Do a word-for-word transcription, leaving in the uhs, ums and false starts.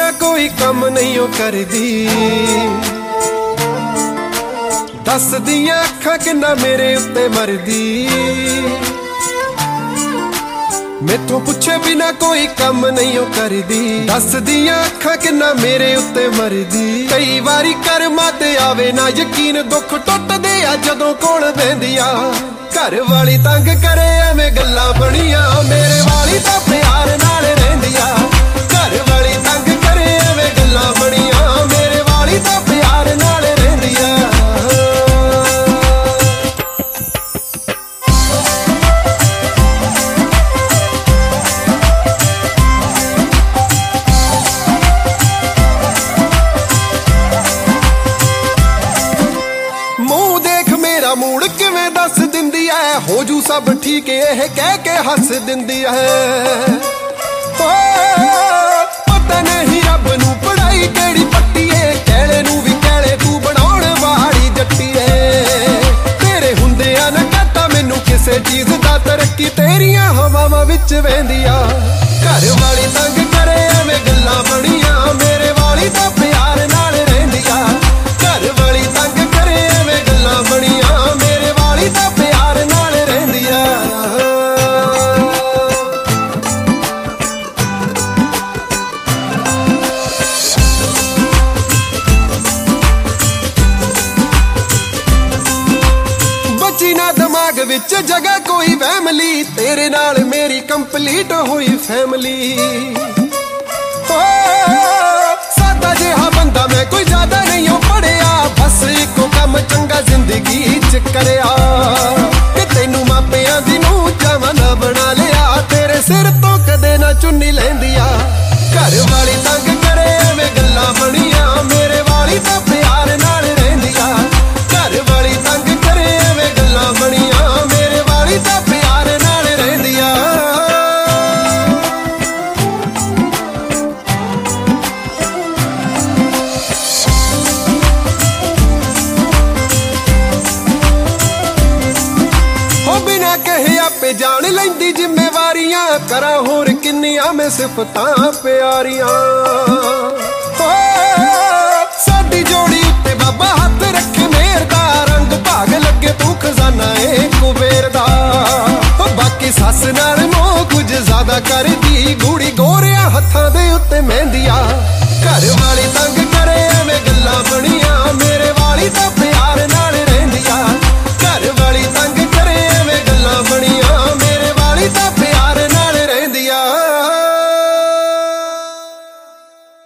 बिना कोई कम नहीं ओ करदी। दस दियां अखां किन्ना मेरे उत्ते मरदी। मैथों पुछे बिना कोई कम नहीं ओ करदी। दस दियां अखां किन्ना मेरे उत्ते मरदी। कई वारी कर्मां ते आवे ना यकीन, दुख टुटदे आ जदों कोल बहिंदी आ। घर वाली तंग करे एवें गल्लां बणियां, मेरे वाली तां प्यार नाल रहिंदी आ। घर वाली तंग करे एवें गल्लां बणियां, मेरे वाली तां प्यार नाल रहिंदी आ। मूंह देख मेरा मूड किवें दस दिंदी है, हो जू सब ठीक एह कह के हस दिंदी है। ओ पता नहीं रब नू पढ़ाई केड़ी पट्टी है, कैले नू भी कैले तू बनाउण वाली जट्टी है। तेरे हुंदियां ना घाटा मैनू किसे चीज दा, तरक्की तेरियां हवावां विच वहिंदी आ। घर वाली तंग करे एवें गल्लां बणियां, मेरे वाली तां प्यार नाल रहिंदी आ। घर वाली तंग करे एवें गल्लां बणियां, मेरे वाली तां प्यार नाल रहिंदी आ। बची ना दिमाग विच जगह कोई फैमिली, तेरे नाल मेरी कंप्लीट हुई फैमिली। ओ सादा जिहा बंदा मैं कोई ज्यादा नहीं हो पढ़िया, बस इको कम चंगा जिंदगी च करया कि तैनू मापियां दी नूं जावां ना बना लिया। तेरे सिर तो कदे ना चुन्नी लैंदी आ। घर वाली तंग करे एवें गल्लां बणियां, मेरे वाली तां प्यार नाल रहिंदी आ। घर वाली तंग करे एवें गल्लां बणियां, मेरे वाली तां प्यार नाल रहिंदी आ। हो बिना कहे आपे जान लैंदी जिम्मेवारियां, करा होर किन्नियां मैं सिफतां प्यारियां।